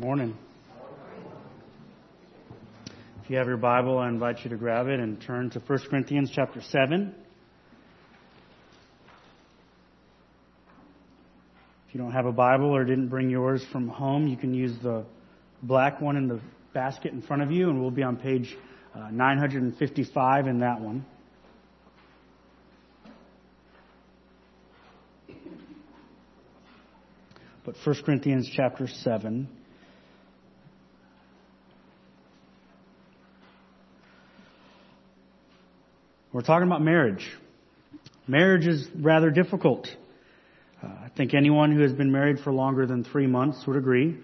Morning. If you have your Bible, I invite you to grab it and turn to 1 Corinthians chapter 7. If you don't have a Bible or didn't bring yours from home, you can use the black one in the basket in front of you, and we'll be on page 955 in that one. But 1 Corinthians chapter 7. We're talking about marriage. Marriage is rather difficult. I think anyone who has been married for longer than 3 months would agree.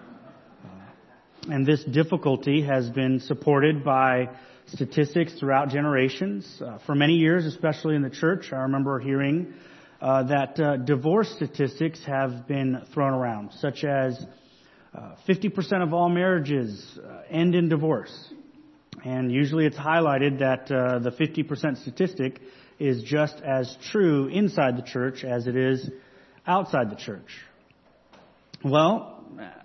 And this difficulty has been supported by statistics throughout generations. For many years, especially in the church, I remember hearing that divorce statistics have been thrown around, such as 50% of all marriages end in divorce. And usually it's highlighted that the 50% statistic is just as true inside the church as it is outside the church. Well,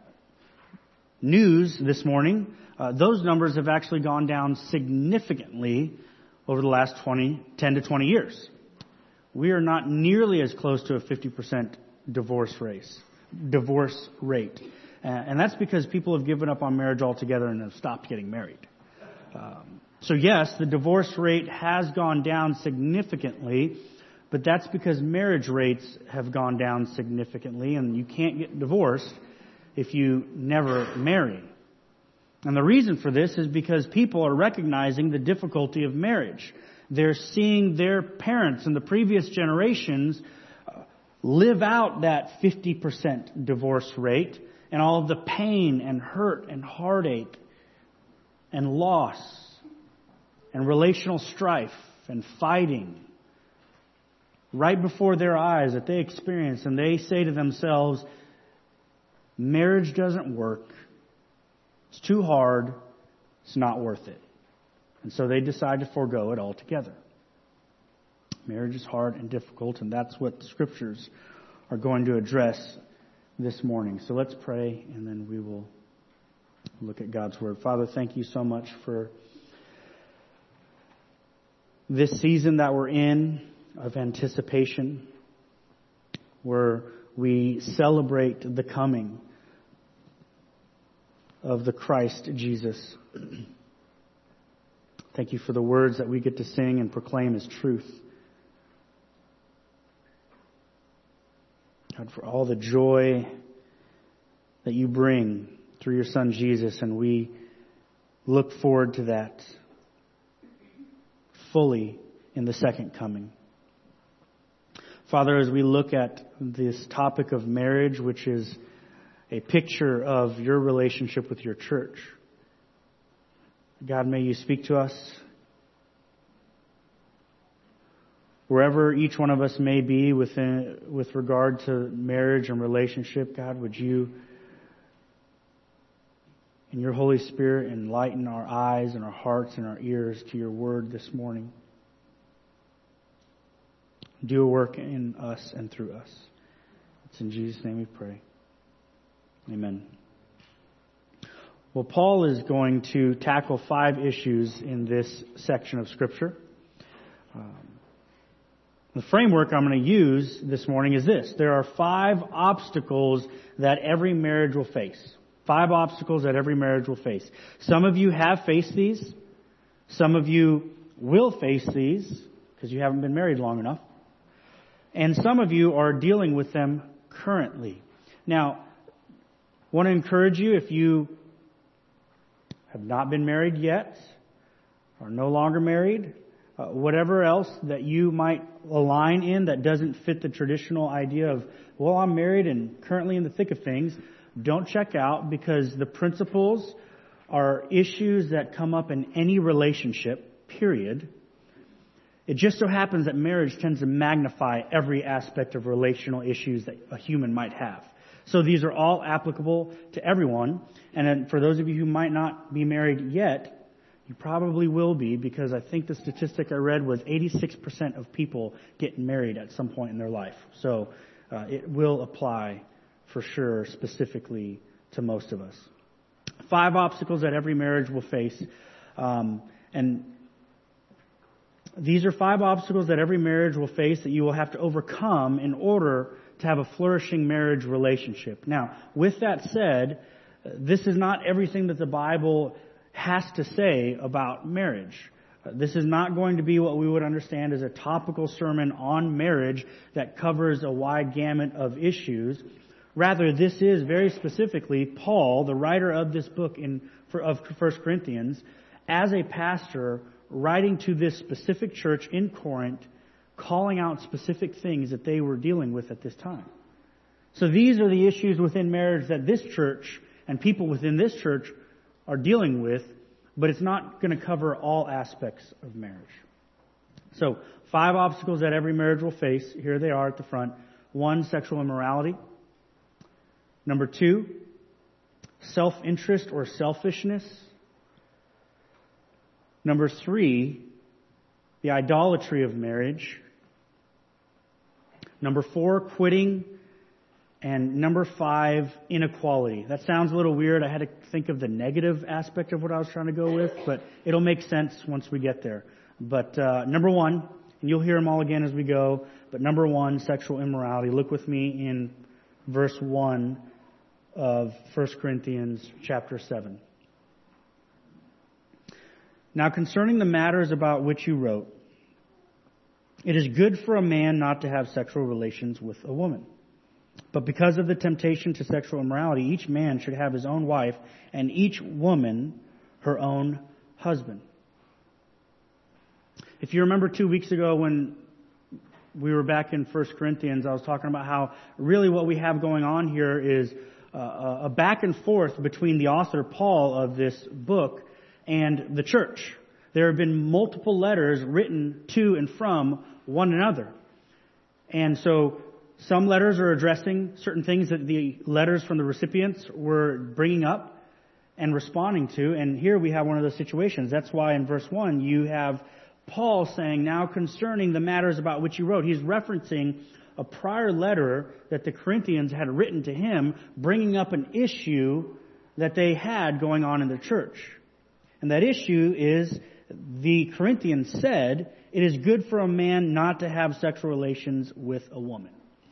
news this morning, those numbers have actually gone down significantly over the last 10 to 20 years. We are not nearly as close to a 50% divorce rate. And that's because people have given up on marriage altogether and have stopped getting married. So yes, the divorce rate has gone down significantly, but that's because marriage rates have gone down significantly, and you can't get divorced if you never marry. And the reason for this is because people are recognizing the difficulty of marriage. They're seeing their parents in the previous generations live out that 50% divorce rate and all of the pain and hurt and heartache and loss and relational strife and fighting right before their eyes that they experience. And they say to themselves, marriage doesn't work. It's too hard. It's not worth it. And so they decide to forego it altogether. Marriage is hard and difficult, and that's what the Scriptures are going to address this morning. So let's pray, and then we will look at God's Word. Father, thank you so much for this season that we're in of anticipation, where we celebrate the coming of the Christ Jesus. Thank you for the words that we get to sing and proclaim as truth. God, for all the joy that you bring through your Son Jesus, and we look forward to that fully in the second coming. Father, as we look at this topic of marriage, which is a picture of your relationship with your church, God, may you speak to us. Wherever each one of us may be with regard to marriage and relationship, God, would you, in your Holy Spirit, enlighten our eyes and our hearts and our ears to your word this morning. Do a work in us and through us. It's in Jesus' name we pray. Amen. Well, Paul is going to tackle 5 issues in this section of Scripture. The framework I'm going to use this morning is this. There are 5 obstacles that every marriage will face. 5 obstacles that every marriage will face. Some of you have faced these. Some of you will face these because you haven't been married long enough. And some of you are dealing with them currently. Now, I want to encourage you, if you have not been married yet, are no longer married, whatever else that you might align in that doesn't fit the traditional idea of, well, I'm married and currently in the thick of things, don't check out, because the principles are issues that come up in any relationship, period. It just so happens that marriage tends to magnify every aspect of relational issues that a human might have. So these are all applicable to everyone. And then for those of you who might not be married yet, you probably will be, because I think the statistic I read was 86% of people get married at some point in their life. So it will apply for sure specifically to most of us. 5 obstacles that every marriage will face. And these are 5 obstacles that every marriage will face that you will have to overcome in order to have a flourishing marriage relationship. Now, with that said, this is not everything that the Bible has to say about marriage. This is not going to be what we would understand as a topical sermon on marriage that covers a wide gamut of issues. Rather, this is very specifically Paul, the writer of this book of 1 Corinthians, as a pastor writing to this specific church in Corinth, calling out specific things that they were dealing with at this time. So these are the issues within marriage that this church and people within this church are dealing with, but it's not going to cover all aspects of marriage. So 5 obstacles that every marriage will face. Here they are at the front. 1, sexual immorality. Number 2, self-interest or selfishness. Number 3, the idolatry of marriage. Number 4, quitting. And number 5, inequality. That sounds a little weird. I had to think of the negative aspect of what I was trying to go with, but it'll make sense once we get there. But number 1, and you'll hear them all again as we go, but number 1, sexual immorality. Look with me in verse 1 of 1 Corinthians chapter 7. Now concerning the matters about which you wrote, it is good for a man not to have sexual relations with a woman. But because of the temptation to sexual immorality, each man should have his own wife, and each woman her own husband. If you remember 2 weeks ago when we were back in 1 Corinthians, I was talking about how really what we have going on here is a back and forth between the author, Paul, of this book and the church. There have been multiple letters written to and from one another. And so some letters are addressing certain things that the letters from the recipients were bringing up and responding to. And here we have one of those situations. That's why in verse 1 you have Paul saying, now concerning the matters about which you wrote. He's referencing a prior letter that the Corinthians had written to him, bringing up an issue that they had going on in the church. And that issue is the Corinthians said, it is good for a man not to have sexual relations with a woman.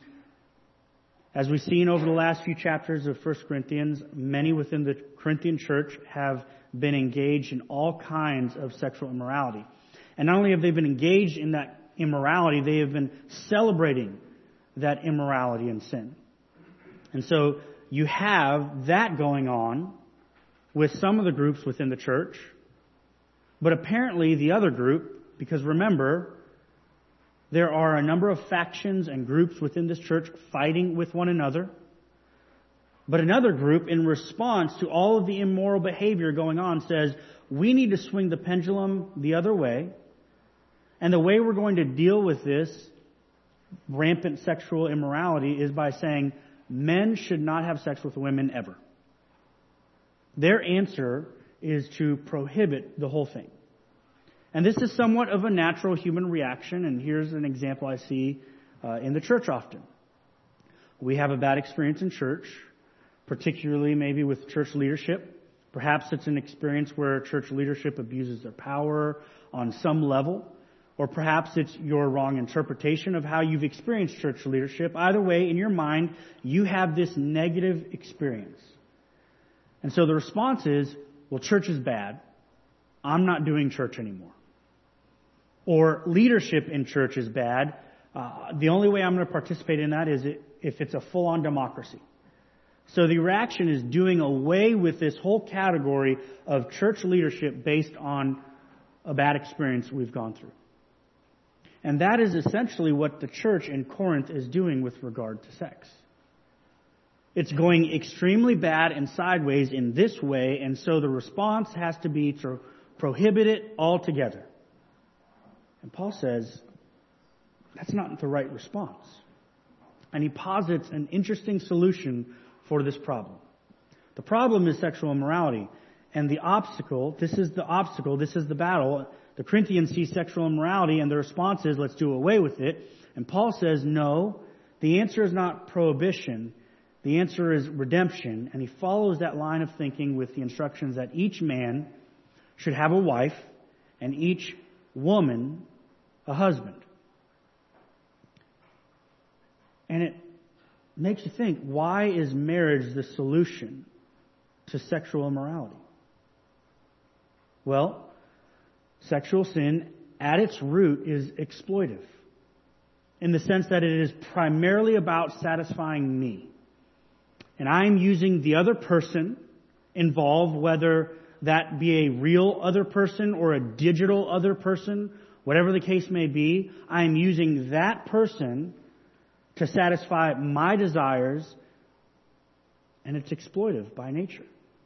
As we've seen over the last few chapters of 1 Corinthians, many within the Corinthian church have been engaged in all kinds of sexual immorality. And not only have they been engaged in that immorality, they have been celebrating that immorality and sin. And so you have that going on with some of the groups within the church, but apparently the other group, because remember, there are a number of factions and groups within this church fighting with one another. But another group, in response to all of the immoral behavior going on, says, we need to swing the pendulum the other way. And the way we're going to deal with this rampant sexual immorality is by saying men should not have sex with women ever. Their answer is to prohibit the whole thing. And this is somewhat of a natural human reaction, and here's an example I see in the church often. We have a bad experience in church, particularly maybe with church leadership. Perhaps it's an experience where church leadership abuses their power on some level, or perhaps it's your wrong interpretation of how you've experienced church leadership. Either way, in your mind, you have this negative experience. And so the response is, well, church is bad. I'm not doing church anymore. Or leadership in church is bad. The only way I'm going to participate in that is if it's a full-on democracy. So the reaction is doing away with this whole category of church leadership based on a bad experience we've gone through. And that is essentially what the church in Corinth is doing with regard to sex. It's going extremely bad and sideways in this way, and so the response has to be to prohibit it altogether. And Paul says, that's not the right response. And he posits an interesting solution for this problem. The problem is sexual immorality. And the obstacle, this is the battle. The Corinthians see sexual immorality and the response is, let's do away with it. And Paul says, no, the answer is not prohibition. The answer is redemption, and he follows that line of thinking with the instructions that each man should have a wife and each woman a husband. And it makes you think, why is marriage the solution to sexual immorality? Well, sexual sin at its root is exploitive, in the sense that it is primarily about satisfying me. And I'm using the other person involved, whether that be a real other person or a digital other person, whatever the case may be, I'm using that person to satisfy my desires, and it's exploitive by nature.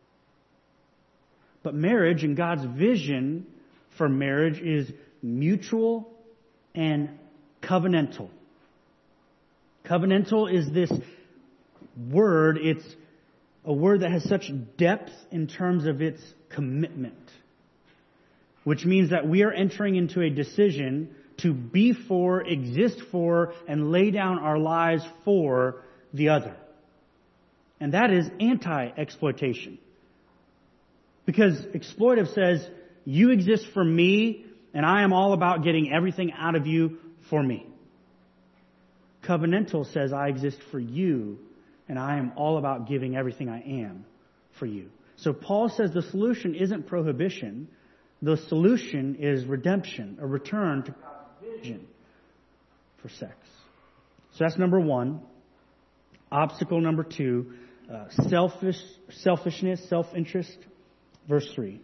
But marriage and God's vision for marriage is mutual and covenantal. Covenantal is this word. It's a word that has such depth in terms of its commitment, which means that we are entering into a decision to be for, exist for, and lay down our lives for the other. And that is anti-exploitation. Because exploitive says, you exist for me, and I am all about getting everything out of you for me. Covenantal says, I exist for you, and I am all about giving everything I am for you. So Paul says the solution isn't prohibition. The solution is redemption, a return to God's vision for sex. So that's number one. Obstacle number two, selfishness, self-interest. Verse 3.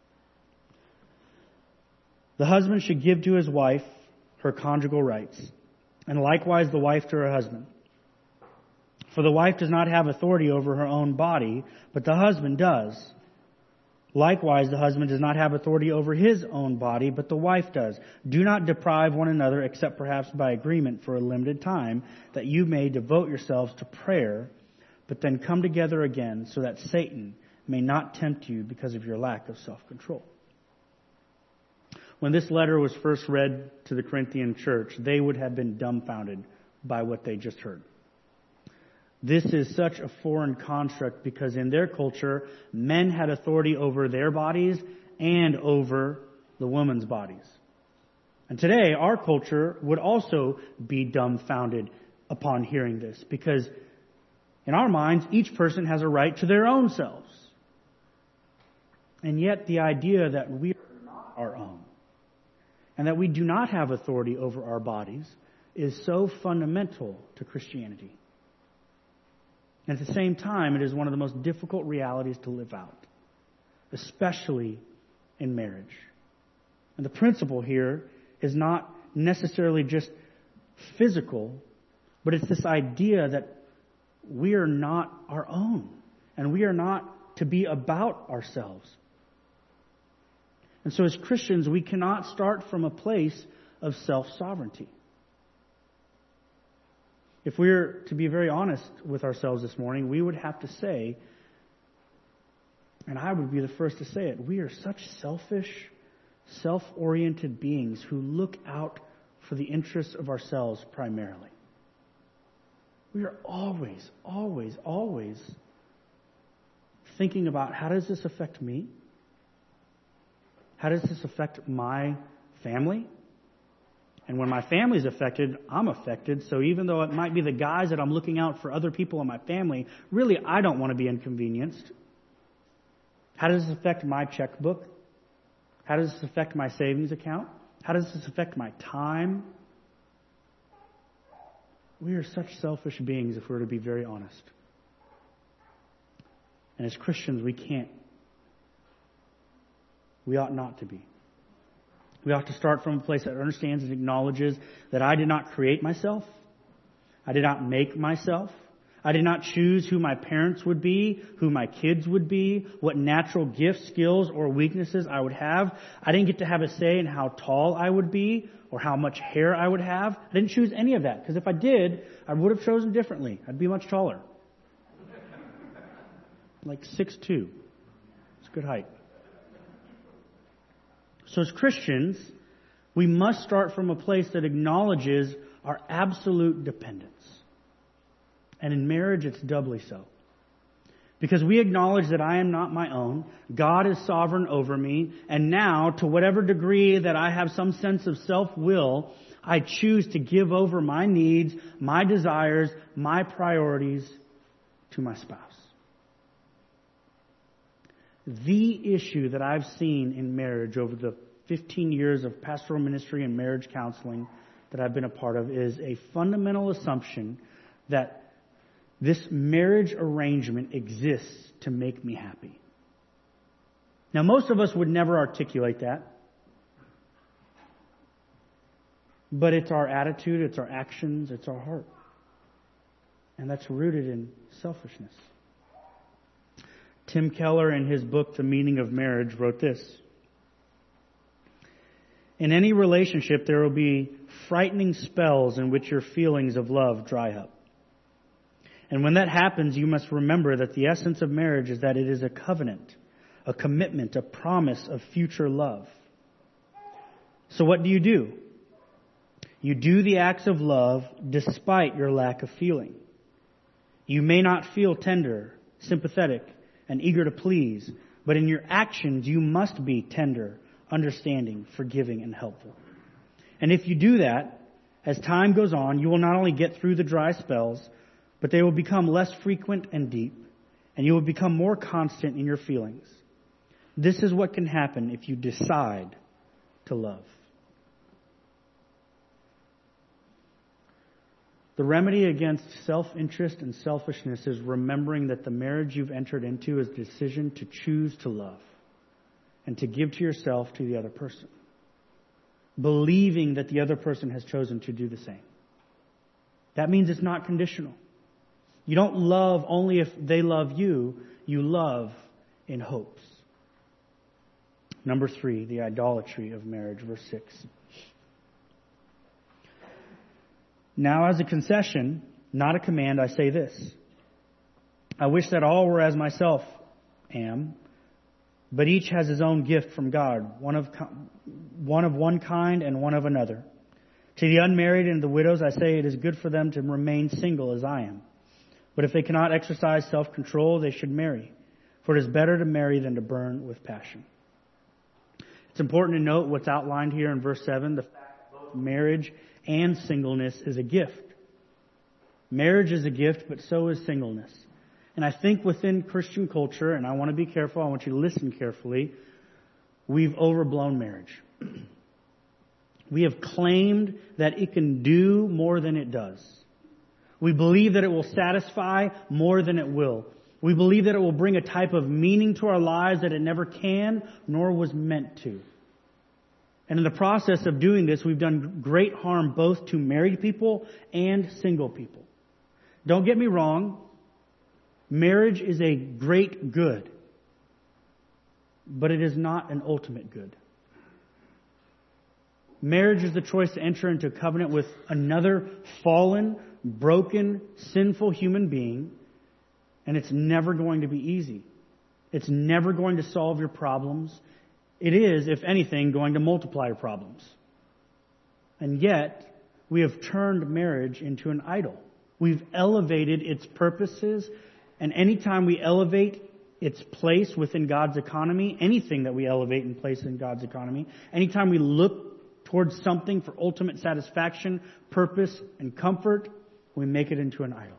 The husband should give to his wife her conjugal rights, and likewise the wife to her husband. For the wife does not have authority over her own body, but the husband does. Likewise, the husband does not have authority over his own body, but the wife does. Do not deprive one another, except perhaps by agreement for a limited time, that you may devote yourselves to prayer, but then come together again, so that Satan may not tempt you because of your lack of self-control. When this letter was first read to the Corinthian church, they would have been dumbfounded by what they just heard. This is such a foreign construct because in their culture, men had authority over their bodies and over the women's bodies. And today, our culture would also be dumbfounded upon hearing this because in our minds, each person has a right to their own selves. And yet the idea that we are not our own and that we do not have authority over our bodies is so fundamental to Christianity. And at the same time, it is one of the most difficult realities to live out, especially in marriage. And the principle here is not necessarily just physical, but it's this idea that we are not our own and we are not to be about ourselves. And so as Christians, we cannot start from a place of self-sovereignty. If we're to be very honest with ourselves this morning, we would have to say, and I would be the first to say it, we are such selfish, self-oriented beings who look out for the interests of ourselves primarily. We are always, always, always thinking about how does this affect me? How does this affect my family? And when my family is affected, I'm affected. So even though it might be the guys that I'm looking out for other people in my family, really I don't want to be inconvenienced. How does this affect my checkbook? How does this affect my savings account? How does this affect my time? We are such selfish beings if we're to be very honest. And as Christians, we can't. We ought not to be. We ought to start from a place that understands and acknowledges that I did not create myself. I did not make myself. I did not choose who my parents would be, who my kids would be, what natural gifts, skills, or weaknesses I would have. I didn't get to have a say in how tall I would be or how much hair I would have. I didn't choose any of that because if I did, I would have chosen differently. I'd be much taller. Like 6'2". It's a good height. So as Christians, we must start from a place that acknowledges our absolute dependence. And in marriage, it's doubly so. Because we acknowledge that I am not my own. God is sovereign over me. And now, to whatever degree that I have some sense of self-will, I choose to give over my needs, my desires, my priorities to my spouse. The issue that I've seen in marriage over the 15 years of pastoral ministry and marriage counseling that I've been a part of is a fundamental assumption that this marriage arrangement exists to make me happy. Now, most of us would never articulate that. But it's our attitude, it's our actions, it's our heart. And that's rooted in selfishness. Tim Keller, in his book, The Meaning of Marriage, wrote this. In any relationship, there will be frightening spells in which your feelings of love dry up. And when that happens, you must remember that the essence of marriage is that it is a covenant, a commitment, a promise of future love. So what do? You do the acts of love despite your lack of feeling. You may not feel tender, sympathetic, and eager to please, but in your actions you must be tender, understanding, forgiving, and helpful. And if you do that, as time goes on, you will not only get through the dry spells, but they will become less frequent and deep, and you will become more constant in your feelings. This is what can happen if you decide to love. The remedy against self-interest and selfishness is remembering that the marriage you've entered into is a decision to choose to love and to give to yourself to the other person, believing that the other person has chosen to do the same. That means it's not conditional. You don't love only if they love you. You love in hopes. Number 3, the idolatry of marriage, verse 6. Now, as a concession, not a command, I say this. I wish that all were as myself am, but each has his own gift from God, one of one kind and one of another. To the unmarried and the widows, I say it is good for them to remain single as I am. But if they cannot exercise self-control, they should marry, for it is better to marry than to burn with passion. It's important to note what's outlined here in verse 7, the fact that both marriage and singleness is a gift. Marriage is a gift, but so is singleness. And I think within Christian culture, and I want to be careful, I want you to listen carefully, we've overblown marriage. We have claimed that it can do more than it does. We believe that it will satisfy more than it will. We believe that it will bring a type of meaning to our lives that it never can, nor was meant to. And in the process of doing this, we've done great harm both to married people and single people. Don't get me wrong. Marriage is a great good. But it is not an ultimate good. Marriage is the choice to enter into a covenant with another fallen, broken, sinful human being. And it's never going to be easy. It's never going to solve your problems. It is, if anything, going to multiply your problems. And yet, we have turned marriage into an idol. We've elevated its purposes, and anytime we elevate its place within God's economy, anything that we elevate and place in God's economy, anytime we look towards something for ultimate satisfaction, purpose, and comfort, we make it into an idol.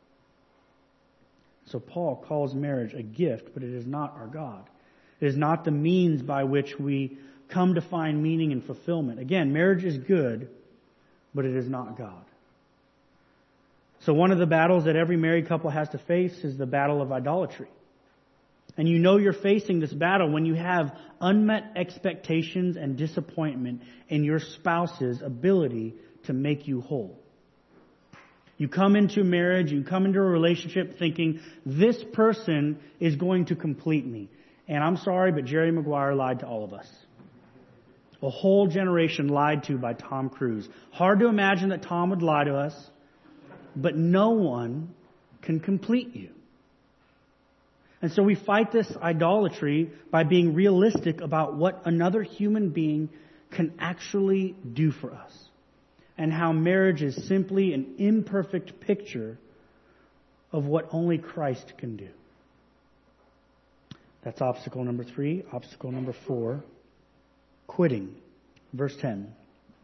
So Paul calls marriage a gift, but it is not our God. It is not the means by which we come to find meaning and fulfillment. Again, marriage is good, but it is not God. So one of the battles that every married couple has to face is the battle of idolatry. And you know you're facing this battle when you have unmet expectations and disappointment in your spouse's ability to make you whole. You come into marriage, you come into a relationship thinking, this person is going to complete me. And I'm sorry, but Jerry Maguire lied to all of us. A whole generation lied to by Tom Cruise. Hard to imagine that Tom would lie to us, but no one can complete you. And so we fight this idolatry by being realistic about what another human being can actually do for us. And how marriage is simply an imperfect picture of what only Christ can do. That's obstacle number 3. Obstacle number 4, quitting. Verse 10.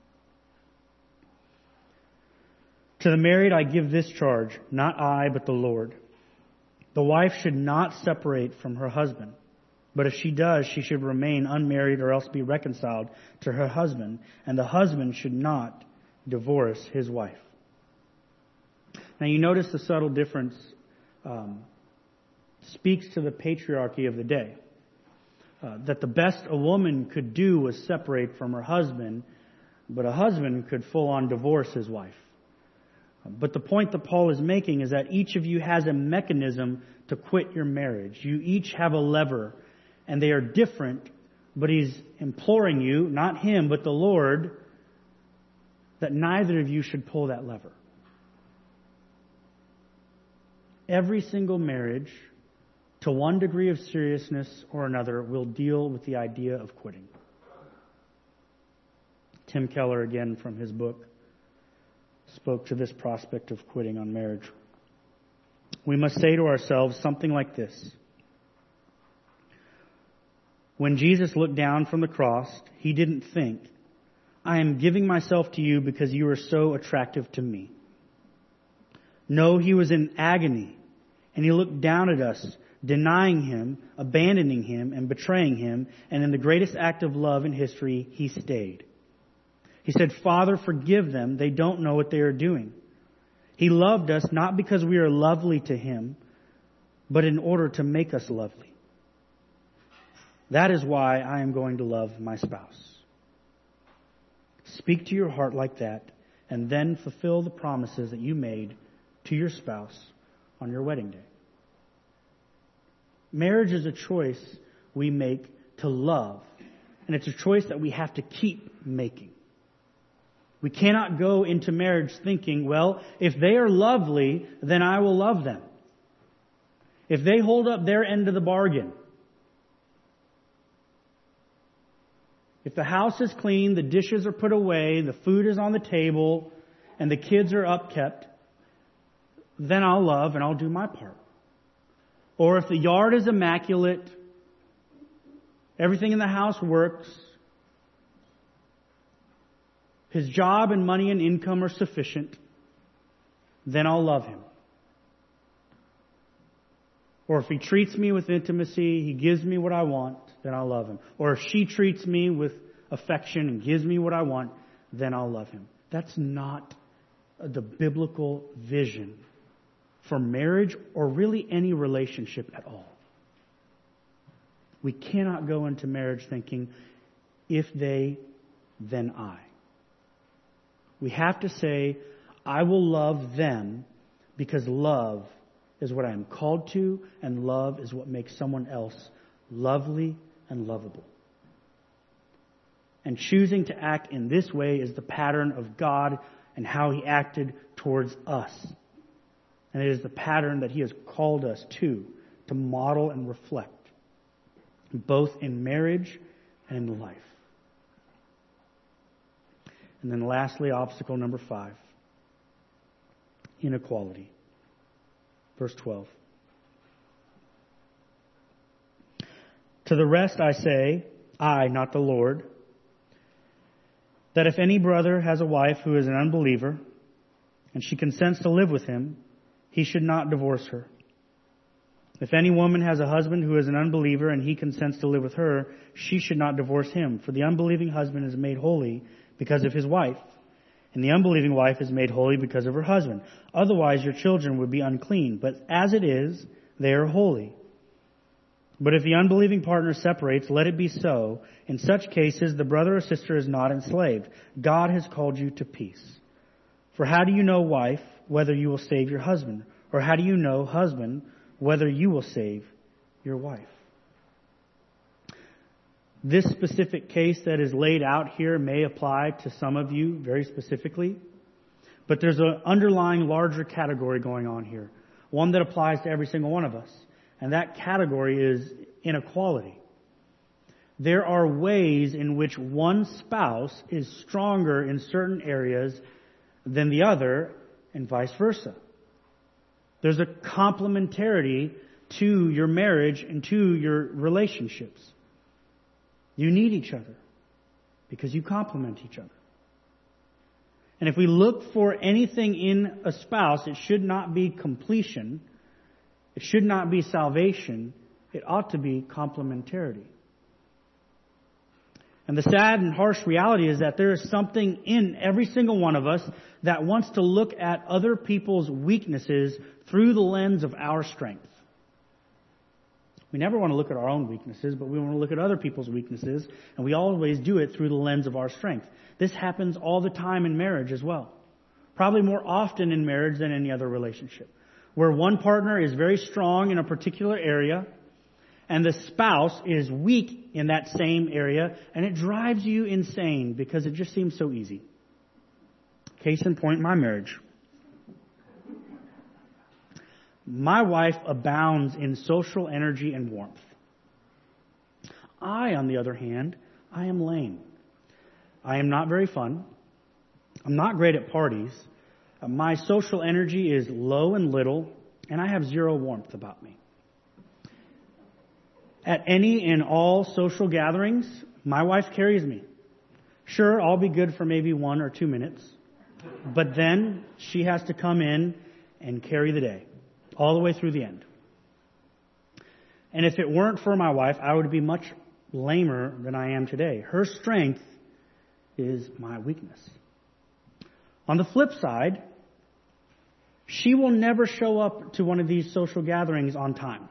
To the married I give this charge, not I, but the Lord. The wife should not separate from her husband. But if she does, she should remain unmarried or else be reconciled to her husband. And the husband should not divorce his wife. Now you notice the subtle difference speaks to the patriarchy of the day. That the best a woman could do was separate from her husband, but a husband could full on divorce his wife. But the point that Paul is making is that each of you has a mechanism to quit your marriage. You each have a lever, and they are different, but he's imploring you, not him, but the Lord, that neither of you should pull that lever. Every single marriage, to one degree of seriousness or another, will deal with the idea of quitting. Tim Keller, again from his book, spoke to this prospect of quitting on marriage. We must say to ourselves something like this. When Jesus looked down from the cross, he didn't think, I am giving myself to you because you are so attractive to me. No, he was in agony, and he looked down at us, denying him, abandoning him, and betraying him, and in the greatest act of love in history, he stayed. He said, Father, forgive them. They don't know what they are doing. He loved us not because we are lovely to him, but in order to make us lovely. That is why I am going to love my spouse. Speak to your heart like that, and then fulfill the promises that you made to your spouse on your wedding day. Marriage is a choice we make to love, and it's a choice that we have to keep making. We cannot go into marriage thinking, well, if they are lovely, then I will love them. If they hold up their end of the bargain, if the house is clean, the dishes are put away, the food is on the table, and the kids are upkept, then I'll love and I'll do my part. Or if the yard is immaculate, everything in the house works, his job and money and income are sufficient, then I'll love him. Or if he treats me with intimacy, he gives me what I want, then I'll love him. Or if she treats me with affection and gives me what I want, then I'll love him. That's not the biblical vision for marriage or really any relationship at all. We cannot go into marriage thinking, if they, then I. We have to say, I will love them because love is what I am called to, and love is what makes someone else lovely and lovable. And choosing to act in this way is the pattern of God and how He acted towards us. And it is the pattern that He has called us to model and reflect, both in marriage and in life. And then lastly, obstacle number 5, inequality. Verse 12. To the rest I say, I, not the Lord, that if any brother has a wife who is an unbeliever, and she consents to live with him, he should not divorce her. If any woman has a husband who is an unbeliever, and he consents to live with her, she should not divorce him. For the unbelieving husband is made holy because of his wife, and the unbelieving wife is made holy because of her husband. Otherwise your children would be unclean, but as it is, they are holy. But if the unbelieving partner separates, let it be so. In such cases, the brother or sister is not enslaved. God has called you to peace. For how do you know, wife, whether you will save your husband? Or how do you know, husband, whether you will save your wife? This specific case that is laid out here may apply to some of you very specifically, but there's an underlying larger category going on here, one that applies to every single one of us, and that category is inequality. There are ways in which one spouse is stronger in certain areas than the other, and vice versa. There's a complementarity to your marriage and to your relationships. You need each other because you complement each other. And if we look for anything in a spouse, it should not be completion. It should not be salvation. It ought to be complementarity. And the sad and harsh reality is that there is something in every single one of us that wants to look at other people's weaknesses through the lens of our strength. We never want to look at our own weaknesses, but we want to look at other people's weaknesses, and we always do it through the lens of our strength. This happens all the time in marriage as well. Probably more often in marriage than any other relationship, where one partner is very strong in a particular area, and the spouse is weak in that same area, and it drives you insane because it just seems so easy. Case in point, my marriage. My wife abounds in social energy and warmth. I, on the other hand, I am lame. I am not very fun. I'm not great at parties. My social energy is low and little, and I have zero warmth about me. At any and all social gatherings, my wife carries me. Sure, I'll be good for maybe 1 or 2 minutes, but then she has to come in and carry the day, all the way through the end. And if it weren't for my wife, I would be much lamer than I am today. Her strength is my weakness. On the flip side, she will never show up to one of these social gatherings on time.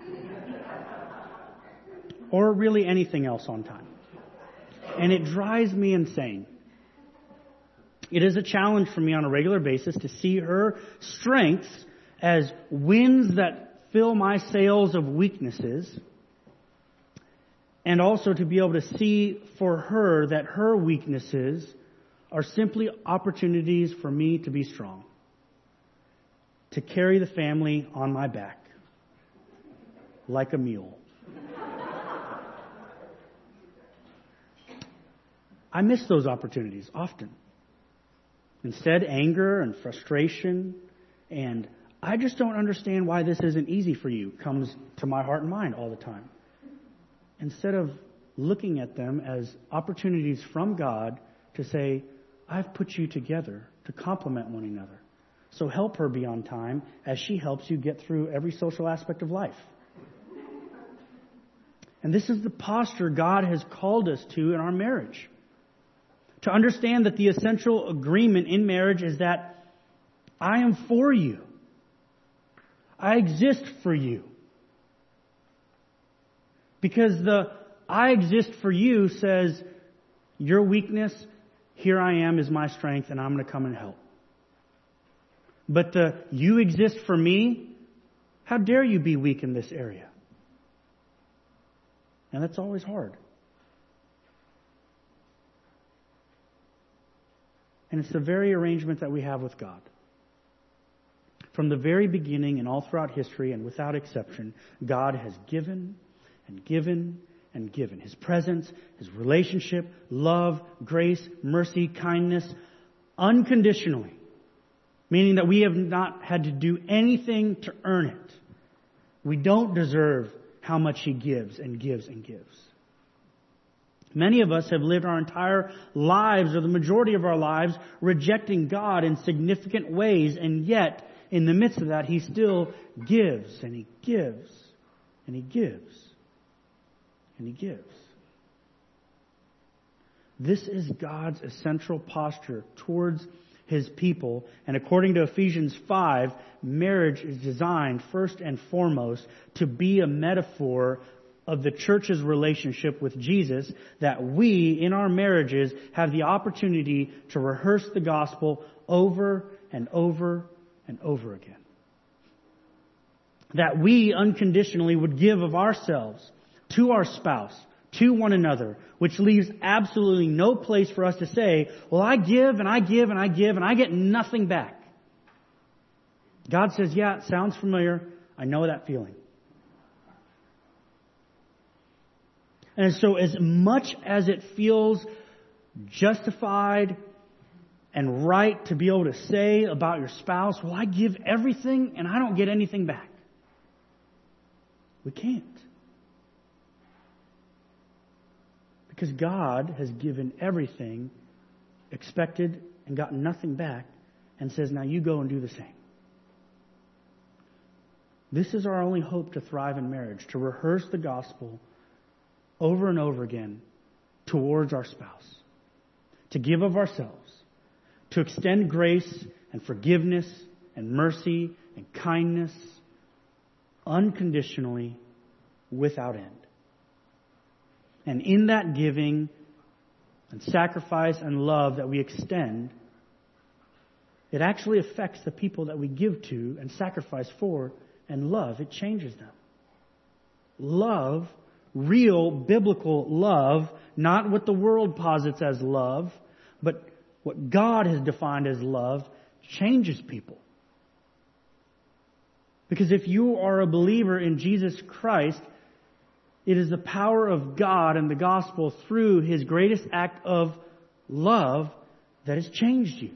Or really anything else on time. And it drives me insane. It is a challenge for me on a regular basis to see her strengths as winds that fill my sails of weaknesses, and also to be able to see for her that her weaknesses are simply opportunities for me to be strong, to carry the family on my back like a mule. I miss those opportunities often. Instead, anger and frustration and I just don't understand why this isn't easy for you comes to my heart and mind all the time. Instead of looking at them as opportunities from God to say, I've put you together to complement one another. So help her be on time as she helps you get through every social aspect of life. And this is the posture God has called us to in our marriage. To understand that the essential agreement in marriage is that I am for you. I exist for you. Because the I exist for you says, your weakness, here I am, is my strength, and I'm going to come and help. But the you exist for me, how dare you be weak in this area? And that's always hard. And it's the very arrangement that we have with God. From the very beginning and all throughout history and without exception, God has given and given and given. His presence, His relationship, love, grace, mercy, kindness, unconditionally. Meaning that we have not had to do anything to earn it. We don't deserve how much He gives and gives and gives. Many of us have lived our entire lives, or the majority of our lives, rejecting God in significant ways, and yet, in the midst of that, He still gives, and He gives, and He gives, and He gives. This is God's essential posture towards His people, and according to Ephesians 5, marriage is designed first and foremost to be a metaphor of the church's relationship with Jesus, that we, in our marriages, have the opportunity to rehearse the gospel over and over and over again. That we unconditionally would give of ourselves to our spouse, to one another, which leaves absolutely no place for us to say, well, I give and I give and I give and I get nothing back. God says, yeah, it sounds familiar. I know that feeling. And so as much as it feels justified and right to be able to say about your spouse, well, I give everything and I don't get anything back. We can't. Because God has given everything, expected and gotten nothing back, and says, now you go and do the same. This is our only hope to thrive in marriage, to rehearse the gospel over and over again towards our spouse, to give of ourselves, to extend grace and forgiveness and mercy and kindness unconditionally without end. And in that giving and sacrifice and love that we extend, it actually affects the people that we give to and sacrifice for and love. It changes them. Love, real biblical love, not what the world posits as love, but what God has defined as love, changes people. Because if you are a believer in Jesus Christ, it is the power of God and the gospel through His greatest act of love that has changed you.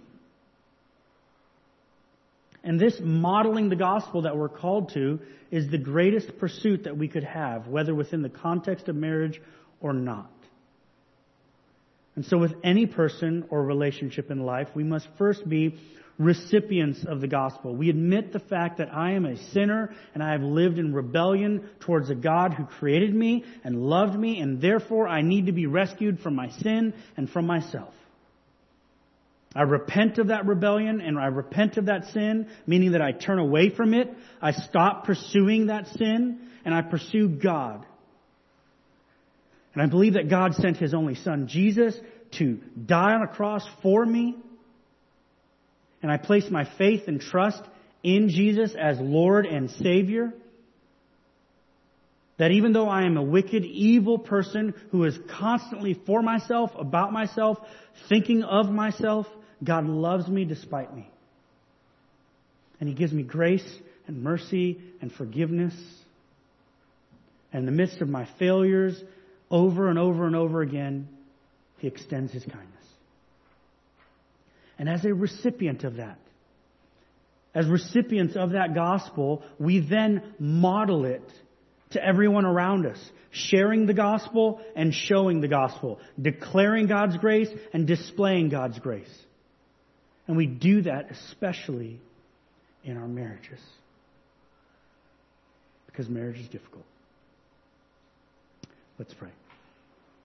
And this modeling the gospel that we're called to is the greatest pursuit that we could have, whether within the context of marriage or not. And so with any person or relationship in life, we must first be recipients of the gospel. We admit the fact that I am a sinner and I have lived in rebellion towards a God who created me and loved me, and therefore I need to be rescued from my sin and from myself. I repent of that rebellion and I repent of that sin, meaning that I turn away from it. I stop pursuing that sin and I pursue God. And I believe that God sent His only Son, Jesus, to die on a cross for me. And I place my faith and trust in Jesus as Lord and Savior. That even though I am a wicked, evil person who is constantly for myself, about myself, thinking of myself, God loves me despite me. And He gives me grace and mercy and forgiveness. And in the midst of my failures, over and over and over again, He extends His kindness. And as a recipient of that, as recipients of that gospel, we then model it to everyone around us, sharing the gospel and showing the gospel, declaring God's grace and displaying God's grace. And we do that especially in our marriages, because marriage is difficult. Let's pray.